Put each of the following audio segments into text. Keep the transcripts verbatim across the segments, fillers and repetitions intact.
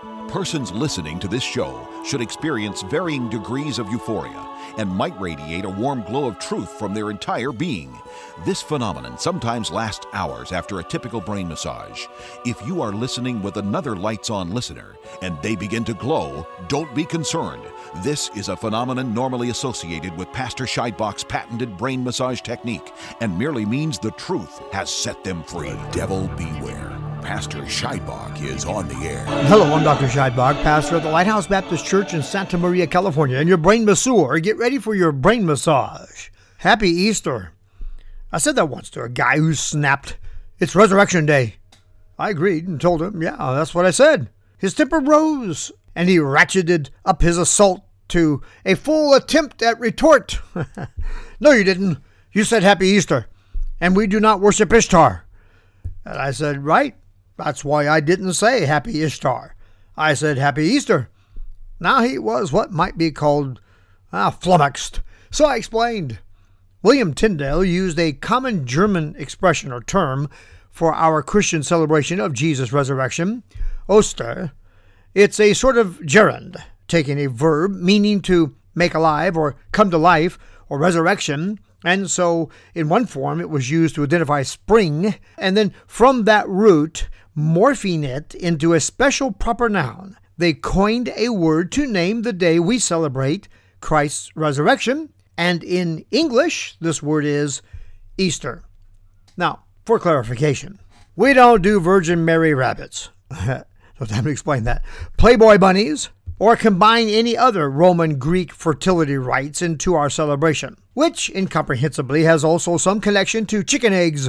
Persons listening to this show should experience varying degrees of euphoria and might radiate a warm glow of truth from their entire being. This phenomenon sometimes lasts hours after a typical brain massage. If you are listening with another lights-on listener and they begin to glow, don't be concerned. This is a phenomenon normally associated with Pastor Scheidbach's patented brain massage technique and merely means the truth has set them free. The devil beware. Pastor Scheidbach is on the air. Hello, I'm Doctor Scheidbach, pastor of the Lighthouse Baptist Church in Santa Maria, California, and your brain masseur. Get ready for your brain massage. Happy Easter. I said that once to a guy who snapped, "It's Resurrection Day." I agreed and told him, yeah, that's what I said. His temper rose, and he ratcheted up his assault to a full attempt at retort. "No, you didn't. You said Happy Easter, and we do not worship Ishtar." And I said, right. That's why I didn't say Happy Ishtar. I said Happy Easter. Now he was what might be called ah, flummoxed. So I explained. William Tyndale used a common German expression or term for our Christian celebration of Jesus' resurrection, Oster. It's a sort of gerund, taking a verb meaning to make alive or come to life or resurrection. And so in one form it was used to identify spring, and then from that root, morphing it into a special proper noun, they coined a word to name the day we celebrate Christ's resurrection, and in English, this word is Easter. Now, for clarification, we don't do Virgin Mary rabbits. No time to explain that. Playboy bunnies, or combine any other Roman Greek fertility rites into our celebration, which incomprehensibly has also some connection to chicken eggs,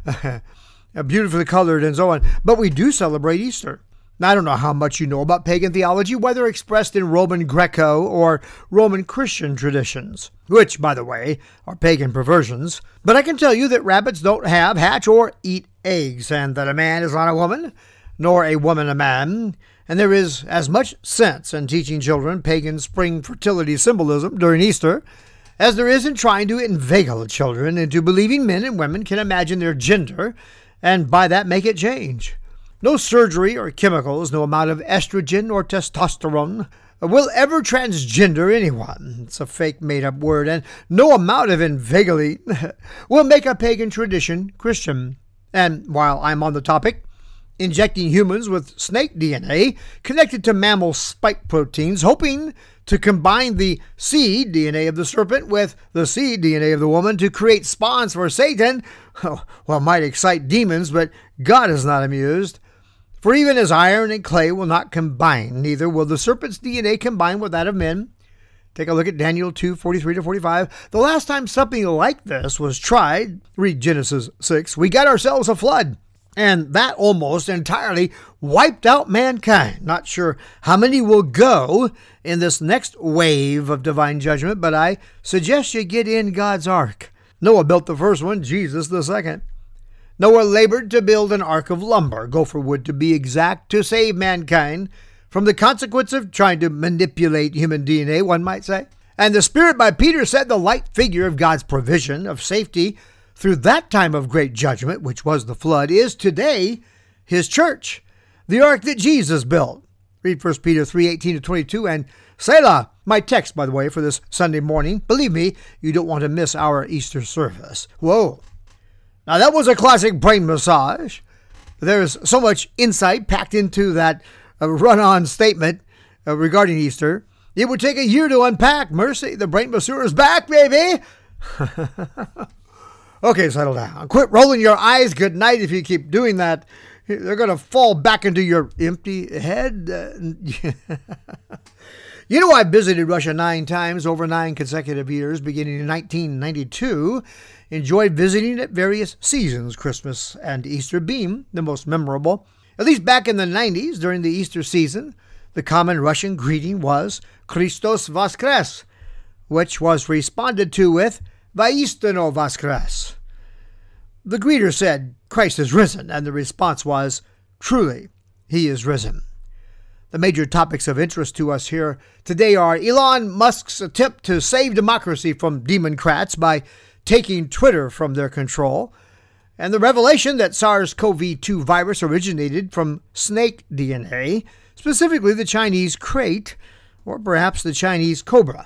beautifully colored and so on. But we do celebrate Easter. Now, I don't know how much you know about pagan theology, whether expressed in Roman Greco or Roman Christian traditions, which, by the way, are pagan perversions. But I can tell you that rabbits don't have, hatch, or eat eggs, and that a man is not a woman, nor a woman a man. And there is as much sense in teaching children pagan spring fertility symbolism during Easter as there is in trying to inveigle children into believing men and women can imagine their gender and by that make it change. No surgery or chemicals, no amount of estrogen or testosterone will ever transgender anyone. It's a fake made-up word, and no amount of inveigling will make a pagan tradition Christian. And while I'm on the topic, injecting humans with snake D N A connected to mammal spike proteins, hoping to combine the seed D N A of the serpent with the seed D N A of the woman to create spawns for Satan, well, might excite demons, but God is not amused. For even as iron and clay will not combine, neither will the serpent's D N A combine with that of men. Take a look at Daniel two, forty-three to forty-five. The last time something like this was tried, read Genesis six, we got ourselves a flood. And that almost entirely wiped out mankind. Not sure how many will go in this next wave of divine judgment, but I suggest you get in God's ark. Noah built the first one, Jesus the second. Noah labored to build an ark of lumber, gopher wood to be exact, to save mankind from the consequence of trying to manipulate human D N A, one might say. And the Spirit by Peter said the light figure of God's provision of safety through that time of great judgment, which was the flood, is today his church, the ark that Jesus built. Read First Peter three, eighteen to twenty-two, and Selah, my text, by the way, for this Sunday morning. Believe me, you don't want to miss our Easter service. Whoa. Now, that was a classic brain massage. There's so much insight packed into that uh, run-on statement uh, regarding Easter. It would take a year to unpack. Mercy, the brain masseur is back, baby. Okay, settle down. Quit rolling your eyes. Good night. If you keep doing that, they're going to fall back into your empty head. You know, I visited Russia nine times over nine consecutive years, beginning in nineteen ninety-two. Enjoyed visiting at various seasons, Christmas and Easter being the most memorable. At least back in the nineties, during the Easter season, the common Russian greeting was Christos Voskres, which was responded to with Vaistino Voskres. The greeter said, Christ is risen, and the response was, truly, he is risen. The major topics of interest to us here today are Elon Musk's attempt to save democracy from Democrats by taking Twitter from their control, And the revelation that SARS-C o V two virus originated from snake D N A, specifically the Chinese krait, or perhaps the Chinese cobra,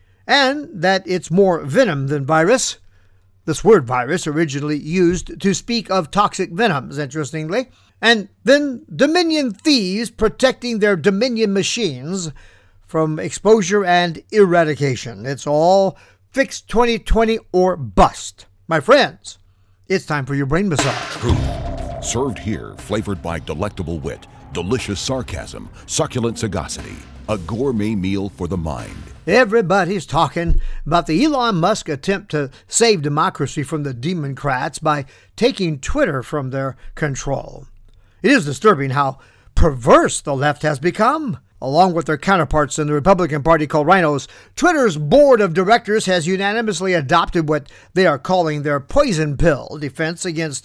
and that it's more venom than virus. This word virus originally used to speak of toxic venoms, interestingly. And then Dominion thieves protecting their Dominion machines from exposure and eradication. It's all fixed twenty twenty or bust. My friends, it's time for your brain massage. Truth, served here, flavored by delectable wit, delicious sarcasm, succulent sagacity, a gourmet meal for the mind. Everybody's talking about the Elon Musk attempt to save democracy from the Democrats by taking Twitter from their control. It is disturbing how perverse the left has become. Along with their counterparts in the Republican Party called rhinos, Twitter's board of directors has unanimously adopted what they are calling their poison pill defense against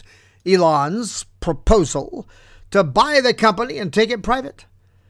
Elon's proposal to buy the company and take it private.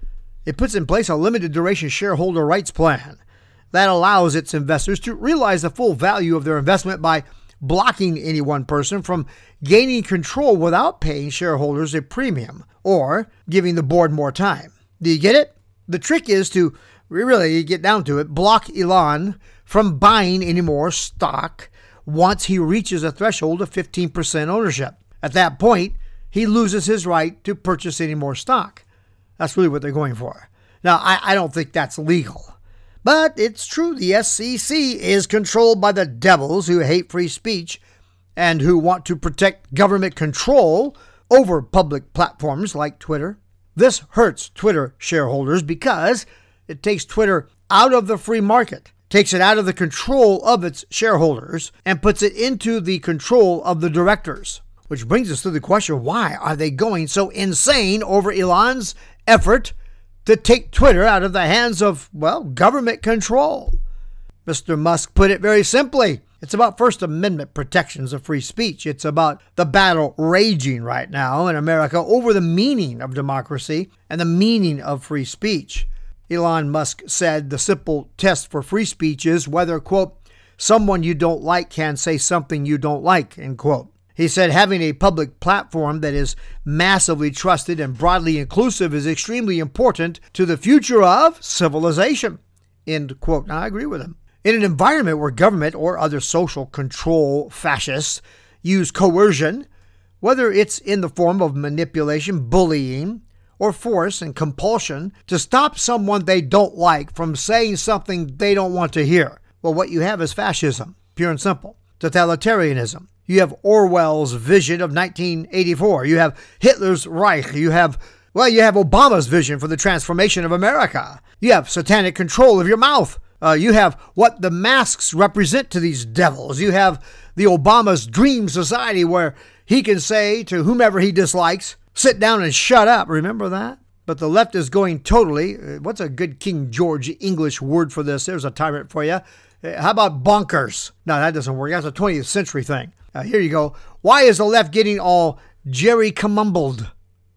It puts in place a limited duration shareholder rights plan that allows its investors to realize the full value of their investment by blocking any one person from gaining control without paying shareholders a premium or giving the board more time. Do you get it? The trick is to, really get down to it, block Elon from buying any more stock once he reaches a threshold of fifteen percent ownership. At that point, he loses his right to purchase any more stock. That's really what they're going for. Now, I, I don't think that's legal. But it's true the S E C is controlled by the devils who hate free speech and who want to protect government control over public platforms like Twitter. This hurts Twitter shareholders because it takes Twitter out of the free market, takes it out of the control of its shareholders, and puts it into the control of the directors. Which brings us to the question, why are they going so insane over Elon's effort to take Twitter out of the hands of, well, government control? Mister Musk put it very simply. It's about First Amendment protections of free speech. It's about the battle raging right now in America over the meaning of democracy and the meaning of free speech. Elon Musk said the simple test for free speech is whether, quote, someone you don't like can say something you don't like, end quote. He said having a public platform that is massively trusted and broadly inclusive is extremely important to the future of civilization, end quote. Now, I agree with him. In an environment where government or other social control fascists use coercion, whether it's in the form of manipulation, bullying, or force and compulsion to stop someone they don't like from saying something they don't want to hear, well, what you have is fascism, pure and simple, totalitarianism. You have Orwell's vision of nineteen eighty-four. You have Hitler's Reich. You have, well, you have Obama's vision for the transformation of America. You have satanic control of your mouth. Uh, you have what the masks represent to these devils. You have the Obama's dream society where he can say to whomever he dislikes, sit down and shut up. Remember that? But the left is going totally, what's a good King George English word for this? There's a tyrant for you. How about bonkers? No, that doesn't work. That's a twentieth century thing. Uh, here you go. Why is the left getting all Jerry Camumbled?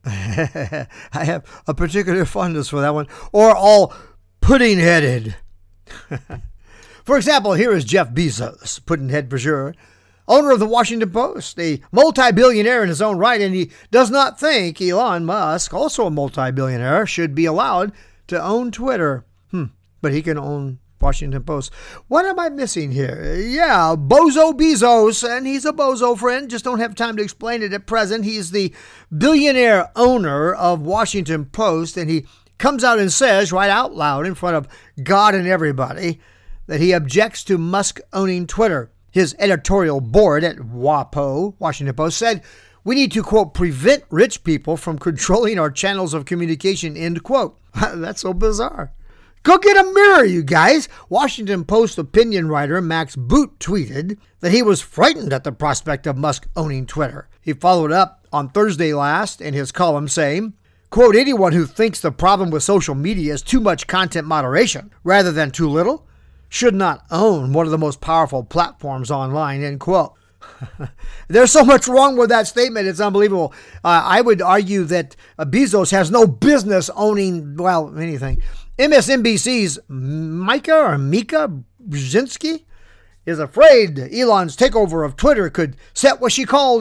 I have a particular fondness for that one. Or all pudding-headed. For example, here is Jeff Bezos, pudding-head for sure, owner of the Washington Post, a multi-billionaire in his own right, and he does not think Elon Musk, also a multi-billionaire, should be allowed to own Twitter. Hmm, but he can own Washington Post. What am I missing here? Yeah, Bozo Bezos, and he's a bozo friend. Just don't have time to explain it at present. He's the billionaire owner of Washington Post, and he comes out and says right out loud in front of God and everybody that he objects to Musk owning Twitter. His editorial board at WAPO, Washington Post, said, we need to, quote, prevent rich people from controlling our channels of communication, end quote. That's so bizarre. Go get a mirror, you guys. Washington Post opinion writer Max Boot tweeted that he was frightened at the prospect of Musk owning Twitter. He followed up on Thursday last in his column saying, quote, anyone who thinks the problem with social media is too much content moderation rather than too little should not own one of the most powerful platforms online, end quote. There's so much wrong with that statement. It's unbelievable. Uh, I would argue that uh, Bezos has no business owning, well, anything. M S N B C's Mika or Mika Brzezinski is afraid Elon's takeover of Twitter could set what she called a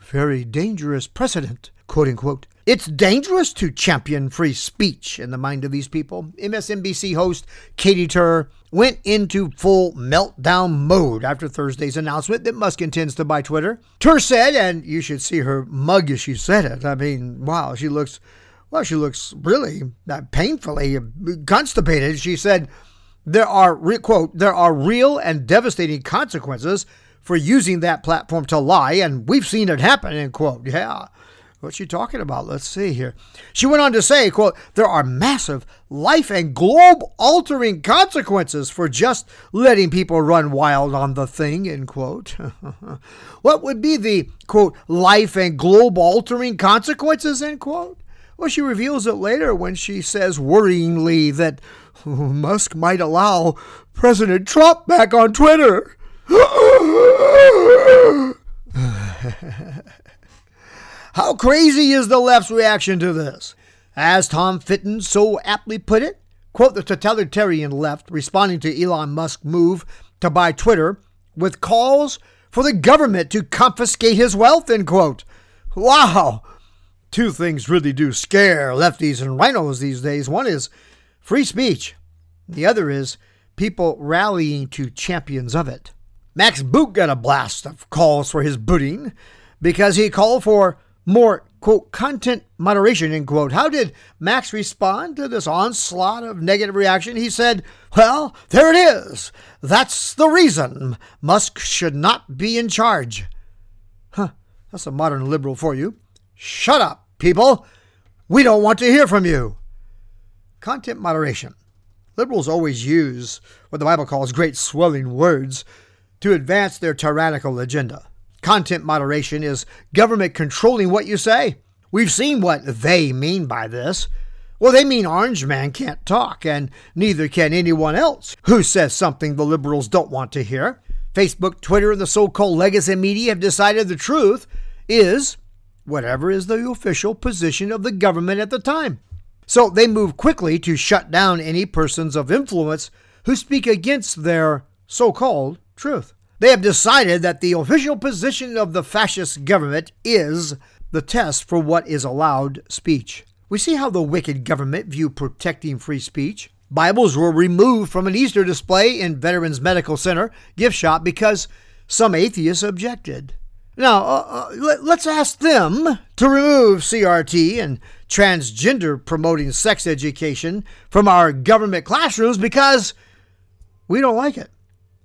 very dangerous precedent, quote unquote. It's dangerous to champion free speech in the mind of these people. M S N B C host Katie Tur went into full meltdown mode after Thursday's announcement that Musk intends to buy Twitter. Tur said, and you should see her mug as she said it. I mean, wow, she looks, well, she looks really uh, painfully constipated. She said, there are, re- quote, there are real and devastating consequences for using that platform to lie, and we've seen it happen, end quote. Yeah. What's she talking about? Let's see here. She went on to say, quote, there are massive life and globe-altering consequences for just letting people run wild on the thing, end quote. What would be the, quote, life and globe-altering consequences, end quote? Well, she reveals it later when she says worryingly that Musk might allow President Trump back on Twitter. How crazy is the left's reaction to this? As Tom Fitton so aptly put it, quote, the totalitarian left responding to Elon Musk's move to buy Twitter with calls for the government to confiscate his wealth, end quote. Wow. Two things really do scare lefties and rhinos these days. One is free speech. The other is people rallying to champions of it. Max Boot got a blast of calls for his booting because he called for more, quote, content moderation, end quote. How did Max respond to this onslaught of negative reaction? He said, well, there it is. That's the reason Musk should not be in charge. Huh, that's a modern liberal for you. Shut up, people. We don't want to hear from you. Content moderation. Liberals always use what the Bible calls great swelling words to advance their tyrannical agenda. Content moderation is government controlling what you say. We've seen what they mean by this. Well, they mean Orange Man can't talk, and neither can anyone else who says something the liberals don't want to hear. Facebook, Twitter, and the so-called legacy media have decided the truth is whatever is the official position of the government at the time. So they move quickly to shut down any persons of influence who speak against their so-called truth. They have decided that the official position of the fascist government is the test for what is allowed speech. We see how the wicked government view protecting free speech. Bibles were removed from an Easter display in Veterans Medical Center gift shop because some atheists objected. Now, uh, uh, let, let's ask them to remove C R T and transgender promoting sex education from our government classrooms because we don't like it.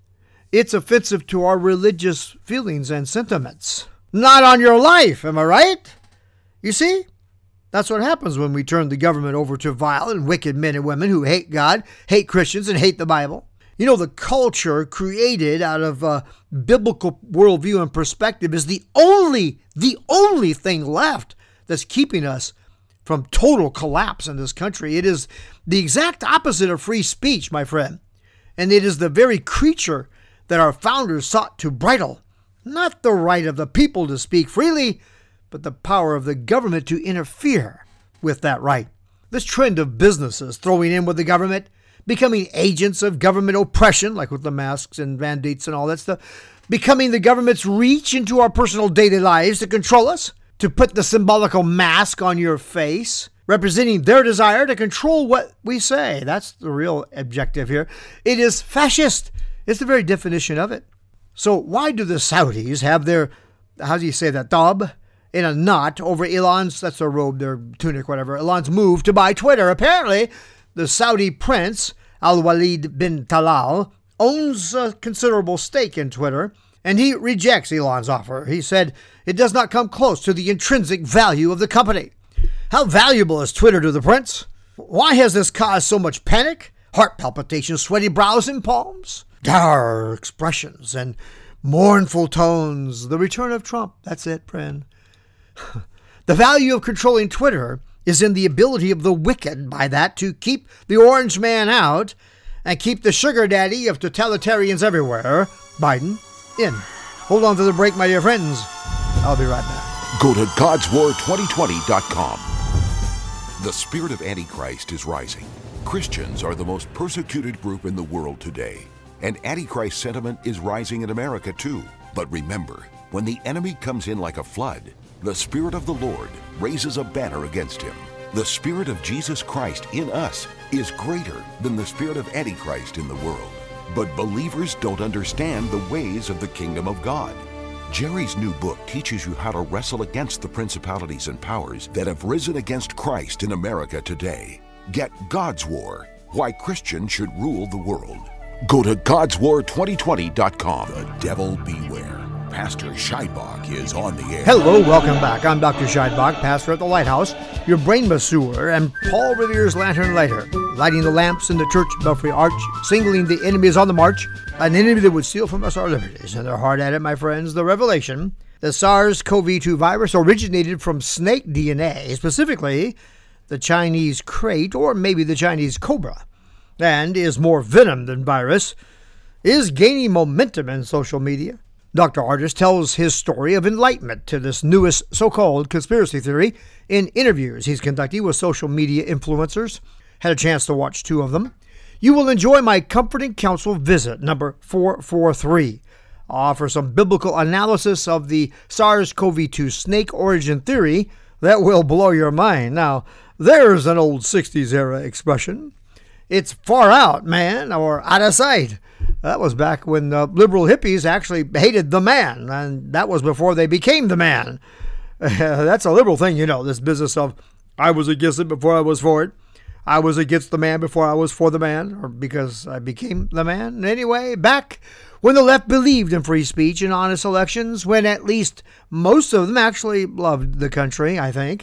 It's offensive to our religious feelings and sentiments. Not on your life, am I right? You see? That's what happens when we turn the government over to vile and wicked men and women who hate God, hate Christians, and hate the Bible. You know, the culture created out of a biblical worldview and perspective is the only, the only thing left that's keeping us from total collapse in this country. It is the exact opposite of free speech, my friend. And it is the very creature that our founders sought to bridle. Not the right of the people to speak freely, but the power of the government to interfere with that right. This trend of businesses throwing in with the government, becoming agents of government oppression, like with the masks and mandates and all that stuff, becoming the government's reach into our personal daily lives to control us, to put the symbolical mask on your face, representing their desire to control what we say. That's the real objective here. It is fascist. It's the very definition of it. So why do the Saudis have their, how do you say that, thab in a knot over Elon's, that's their robe, their tunic, whatever, Elon's move to buy Twitter? Apparently, the Saudi prince, Al-Walid bin Talal, owns a considerable stake in Twitter, and he rejects Elon's offer. He said it does not come close to the intrinsic value of the company. How valuable is Twitter to the prince? Why has this caused so much panic, heart palpitations, sweaty brows and palms? Dour expressions and mournful tones. The return of Trump. That's it, friend. The value of controlling Twitter is in the ability of the wicked by that to keep the orange man out and keep the sugar daddy of totalitarians everywhere, Biden, in. Hold on to the break, my dear friends. I'll be right back. Go to Gods War twenty twenty dot com. The spirit of Antichrist is rising. Christians are the most persecuted group in the world today. And Antichrist sentiment is rising in America too. But remember, When the enemy comes in like a flood, the Spirit of the Lord raises a banner against him. The Spirit of Jesus Christ in us is greater than the spirit of Antichrist in the world. But believers don't understand the ways of the kingdom of God. Jerry's new book teaches you how to wrestle against the principalities and powers that have risen against Christ in America today. Get God's War, Why Christians Should Rule the World. Go to gods war twenty twenty dot com. The devil beware. Pastor Scheidbach is on the air. Hello, welcome back. I'm Doctor Scheidbach, pastor at the Lighthouse, your brain masseur, and Paul Revere's lantern lighter, lighting the lamps in the church belfry arch, singling the enemies on the march, an enemy that would steal from us our liberties. And they're hard at it, my friends. The revelation, the SARS-C o V two virus originated from snake D N A, specifically the Chinese krait, or maybe the Chinese cobra, and is more venom than virus, is gaining momentum in social media. Doctor Ardis tells his story of enlightenment to this newest so-called conspiracy theory in interviews he's conducting with social media influencers. Had a chance to watch two of them. You will enjoy my Comforting Counsel visit number four forty-three. I'll offer some biblical analysis of the SARS-C o V two snake origin theory that will blow your mind. Now, there's an old sixties era expression. It's far out, man, or out of sight. That was back when the liberal hippies actually hated the man, and that was before they became the man. That's a liberal thing, you know, this business of I was against it before I was for it. I was against the man before I was for the man, or because I became the man. Anyway, back when the left believed in free speech and honest elections, when at least most of them actually loved the country, I think.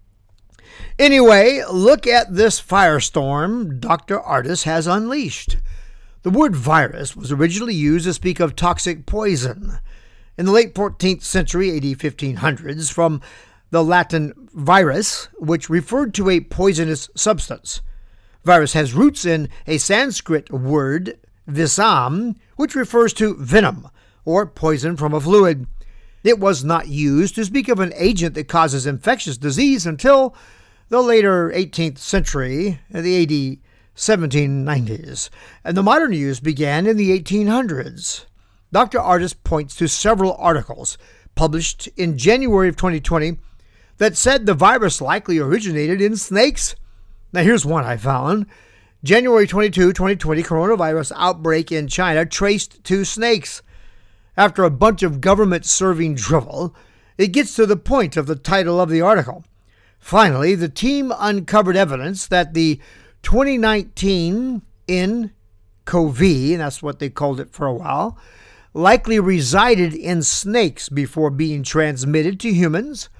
Anyway, look at this firestorm Doctor Ardis has unleashed. The word virus was originally used to speak of toxic poison. In the late fourteenth century, A D fifteen hundreds, from the Latin virus, which referred to a poisonous substance. Virus has roots in a Sanskrit word, visam, which refers to venom, or poison from a fluid. It was not used to speak of an agent that causes infectious disease until the later eighteenth century, the A D seventeen nineties, and the modern use began in the eighteen hundreds. Doctor Ardis points to several articles published in January of twenty twenty that said the virus likely originated in snakes. Now here's one I found. January twenty-second, twenty twenty, coronavirus outbreak in China traced to snakes. After a bunch of government-serving drivel, it gets to the point of the title of the article. Finally, the team uncovered evidence that the twenty nineteen N C O V, and that's what they called it for a while, likely resided in snakes before being transmitted to humans.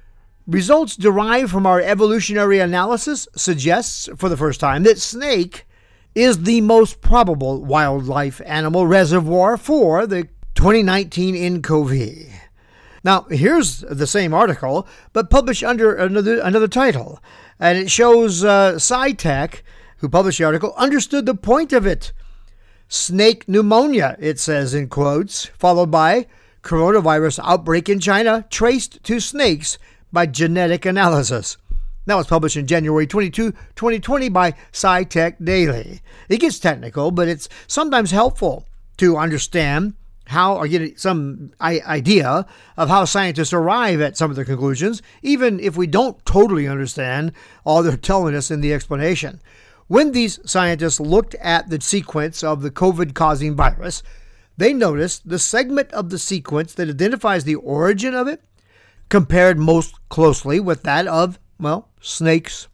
Results derived from our evolutionary analysis suggests, for the first time, that snake is the most probable wildlife animal reservoir for the twenty nineteen N C O V. Now, here's the same article, but published under another another title. And it shows uh, SciTech, who published the article, understood the point of it. Snake pneumonia, it says in quotes, followed by coronavirus outbreak in China traced to snakes by genetic analysis. That was published in January twenty-second, twenty twenty by SciTech Daily. It gets technical, but it's sometimes helpful to understand how, or get some idea of how scientists arrive at some of their conclusions, even if we don't totally understand all they're telling us in the explanation. When these scientists looked at the sequence of the COVID-causing virus, they noticed the segment of the sequence that identifies the origin of it compared most closely with that of, well, snakes.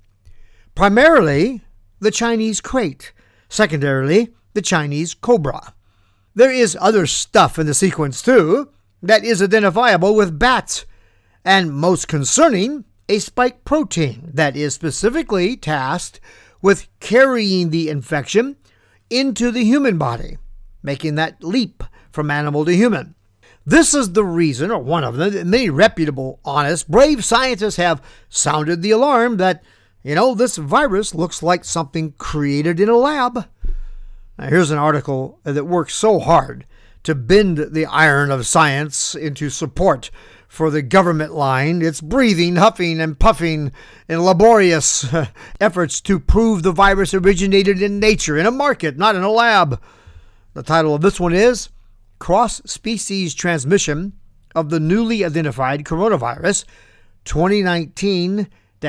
Primarily, the Chinese krait. Secondarily, the Chinese cobra. There is other stuff in the sequence, too, that is identifiable with bats, and most concerning, a spike protein that is specifically tasked with carrying the infection into the human body, making that leap from animal to human. This is the reason, or one of them, that many reputable, honest, brave scientists have sounded the alarm that, you know, this virus looks like something created in a lab. Now, here's an article that works so hard to bend the iron of science into support for the government line. It's breathing, huffing, and puffing in laborious efforts to prove the virus originated in nature, in a market, not in a lab. The title of this one is Cross-Species Transmission of the newly identified coronavirus, twenty nineteen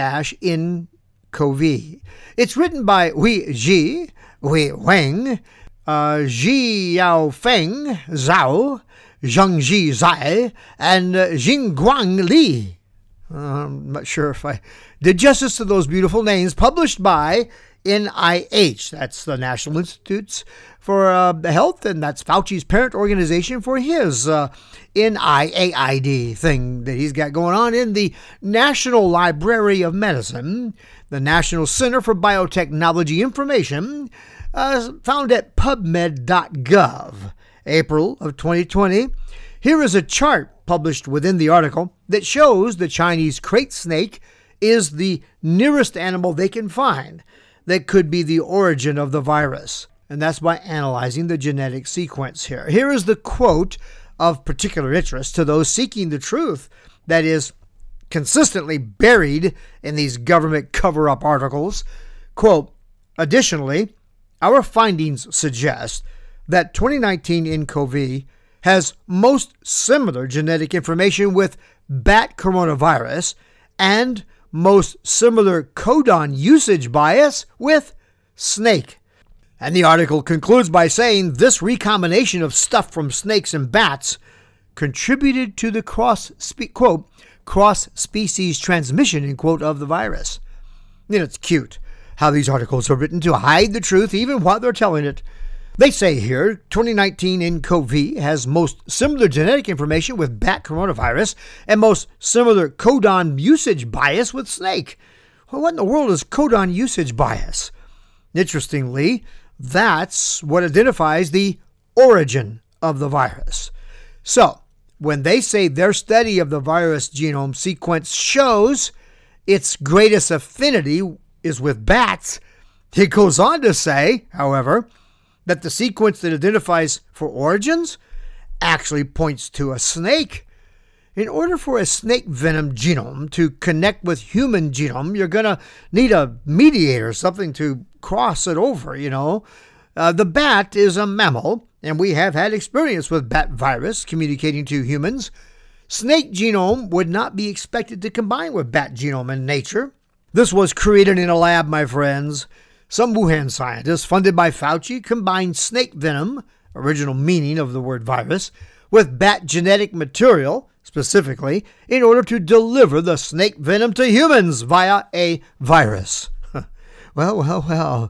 N C O V. It's written by Hui Ji, Hui Wang, uh, Ji Yaofeng Zhao, Zhangji Zai, and uh, Jingguang Li. Uh, I'm not sure if I did justice to those beautiful names. Published by N I H, that's the National Institutes for uh, Health, and that's Fauci's parent organization for his uh, N I A I D thing that he's got going on in the National Library of Medicine, the National Center for Biotechnology Information, uh, found at pubmed dot gov, April of twenty twenty. Here is a chart published within the article that shows the Chinese crate snake is the nearest animal they can find that could be the origin of the virus. And that's by analyzing the genetic sequence here. Here is the quote of particular interest to those seeking the truth that is consistently buried in these government cover-up articles. Quote, additionally, our findings suggest that twenty nineteen N C O V has most similar genetic information with bat coronavirus and most similar codon usage bias with snake. And the article concludes by saying this recombination of stuff from snakes and bats contributed to the cross, spe- quote, cross-species transmission, end quote, of the virus. You know, it's cute how these articles are written to hide the truth even while they're telling it. They say here, twenty nineteen N C O V has most similar genetic information with bat coronavirus and most similar codon usage bias with snake. Well, what in the world is codon usage bias? Interestingly, that's what identifies the origin of the virus. So, when they say their study of the virus genome sequence shows its greatest affinity is with bats, it goes on to say, however, that the sequence that identifies for origins actually points to a snake. In order for a snake venom genome to connect with human genome, you're going to need a mediator, something to cross it over, you know. Uh, the bat is a mammal, and we have had experience with bat virus communicating to humans. Snake genome would not be expected to combine with bat genome in nature. This was created in a lab, my friends. Some Wuhan scientists, funded by Fauci, combined snake venom, original meaning of the word virus, with bat genetic material, specifically, in order to deliver the snake venom to humans via a virus. Well, well, well,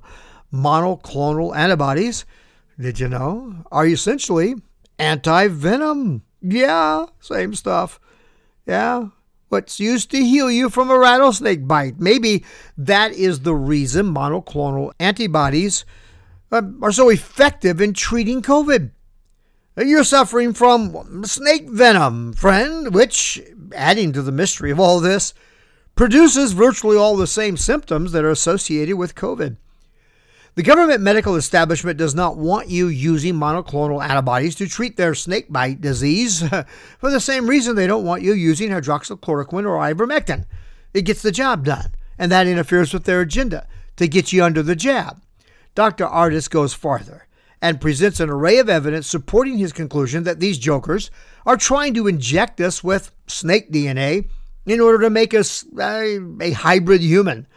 monoclonal antibodies, did you know, are essentially anti-venom. Yeah, same stuff. Yeah. What's used to heal you from a rattlesnake bite. Maybe that is the reason monoclonal antibodies uh, are so effective in treating COVID. You're suffering from snake venom, friend, which, adding to the mystery of all this, produces virtually all the same symptoms that are associated with COVID. The government medical establishment does not want you using monoclonal antibodies to treat their snakebite disease for the same reason they don't want you using hydroxychloroquine or ivermectin. It gets the job done, and that interferes with their agenda to get you under the jab. Doctor Ardis goes farther and presents an array of evidence supporting his conclusion that these jokers are trying to inject us with snake D N A in order to make us a, a hybrid human,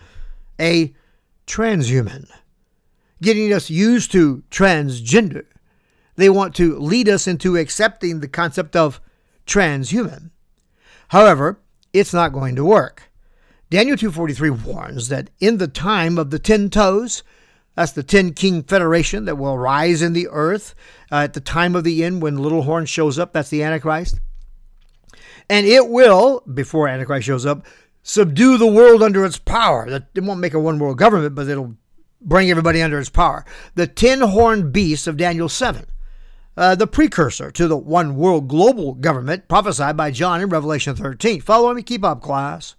a transhuman. Getting us used to transgender. They want to lead us into accepting the concept of transhuman. However, it's not going to work. Daniel two forty-three warns that in the time of the ten toes, that's the ten king federation that will rise in the earth uh, at the time of the end when Little Horn shows up, that's the Antichrist. And it will, before Antichrist shows up, subdue the world under its power. It won't make a one world government, but it'll bring everybody under its power. The ten-horned beast of Daniel seven, uh, the precursor to the one world global government prophesied by John in Revelation thirteen. Follow me, keep up, class.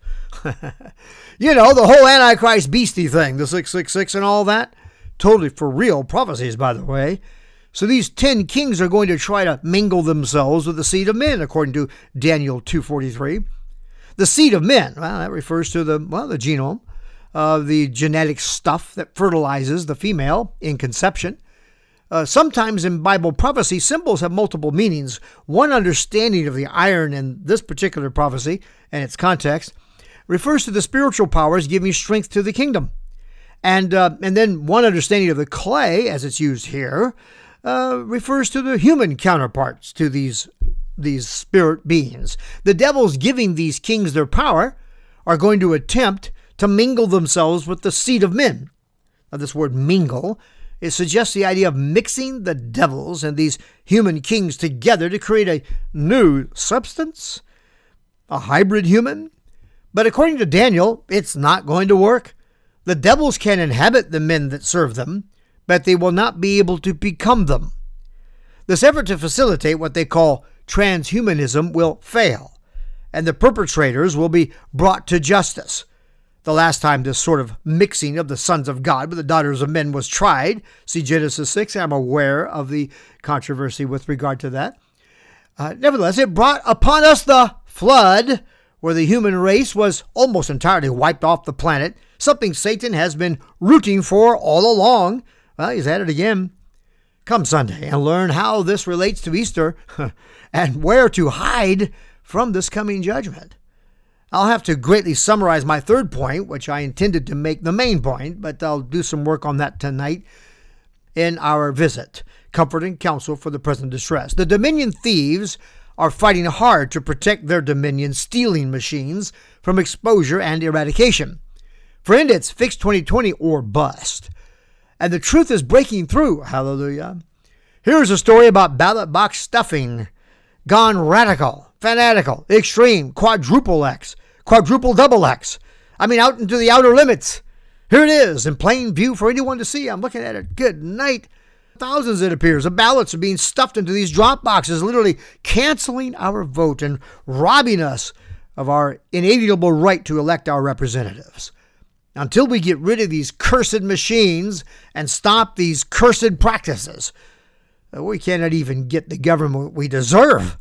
You know, the whole Antichrist beastie thing, the six six six and all that. Totally for real prophecies, by the way. So these ten kings are going to try to mingle themselves with the seed of men, according to Daniel two forty-three. The seed of men, well, that refers to the, well, the genome. Uh, the genetic stuff that fertilizes the female in conception. Uh, sometimes in Bible prophecy, symbols have multiple meanings. One understanding of the iron in this particular prophecy and its context refers to the spiritual powers giving strength to the kingdom. And uh, and then one understanding of the clay, as it's used here, uh, refers to the human counterparts to these, these spirit beings. The devils giving these kings their power are going to attempt to mingle themselves with the seed of men. Now, this word mingle, it suggests the idea of mixing the devils and these human kings together to create a new substance, a hybrid human. But according to Daniel, it's not going to work. The devils can inhabit the men that serve them, but they will not be able to become them. This effort to facilitate what they call transhumanism will fail, and the perpetrators will be brought to justice. The last time this sort of mixing of the sons of God with the daughters of men was tried, see Genesis six, I'm aware of the controversy with regard to that. Uh, nevertheless, it brought upon us the flood, where the human race was almost entirely wiped off the planet, something Satan has been rooting for all along. Well, he's at it again. Come Sunday and learn how this relates to Easter and where to hide from this coming judgment. I'll have to greatly summarize my third point, which I intended to make the main point, but I'll do some work on that tonight in our visit, Comfort and Counsel for the Present Distress. The Dominion thieves are fighting hard to protect their Dominion stealing machines from exposure and eradication. Friend, it's Fix twenty twenty or bust. And the truth is breaking through. Hallelujah. Here's a story about ballot box stuffing. Gone radical, fanatical, extreme, quadruple X, quadruple double X. I mean, out into the outer limits. Here it is in plain view for anyone to see. I'm looking at it. Good night. Thousands, it appears, of ballots are being stuffed into these drop boxes, literally canceling our vote and robbing us of our inalienable right to elect our representatives. Until we get rid of these cursed machines and stop these cursed practices, we cannot even get the government we deserve.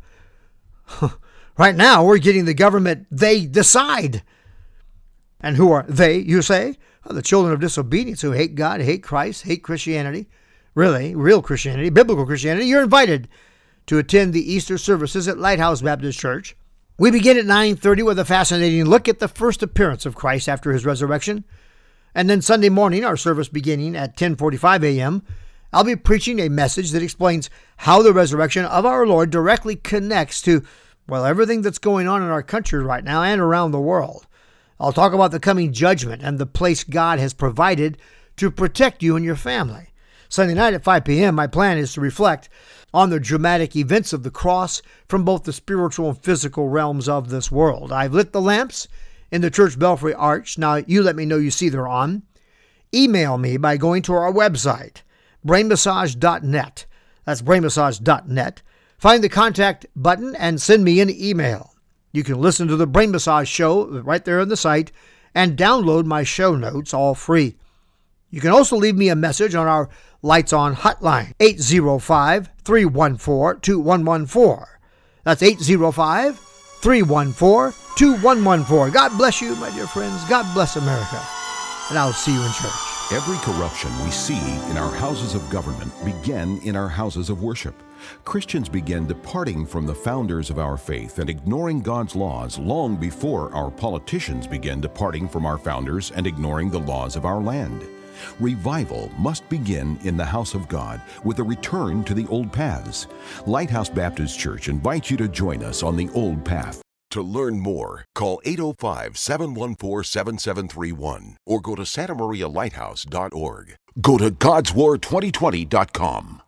Right now, we're getting the government they decide. And who are they, you say? Well, the children of disobedience who hate God, hate Christ, hate Christianity. Really, real Christianity, biblical Christianity. You're invited to attend the Easter services at Lighthouse Baptist Church. We begin at nine thirty with a fascinating look at the first appearance of Christ after his resurrection. And then Sunday morning, our service beginning at ten forty-five a.m., I'll be preaching a message that explains how the resurrection of our Lord directly connects to, well, everything that's going on in our country right now and around the world. I'll talk about the coming judgment and the place God has provided to protect you and your family. Sunday night at five p.m., my plan is to reflect on the dramatic events of the cross from both the spiritual and physical realms of this world. I've lit the lamps in the church belfry arch. Now, you let me know you see they're on. Email me by going to our website, brain massage dot net. That's brain massage dot net. Find the contact button and send me an email. You can listen to the Brain Massage Show right there on the site and download my show notes all free. You can also leave me a message on our Lights On hotline, eight zero five, three one four, two one one four. That's eight zero five, three one four, two one one four. God bless you, my dear friends. God bless America. And I'll see you in church. Every corruption we see in our houses of government began in our houses of worship. Christians began departing from the founders of our faith and ignoring God's laws long before our politicians began departing from our founders and ignoring the laws of our land. Revival must begin in the house of God with a return to the old paths. Lighthouse Baptist Church invites you to join us on the old path. To learn more, call eight oh five, seven one four, seven seven three one or go to santa maria lighthouse dot org. Go to gods war twenty twenty dot com.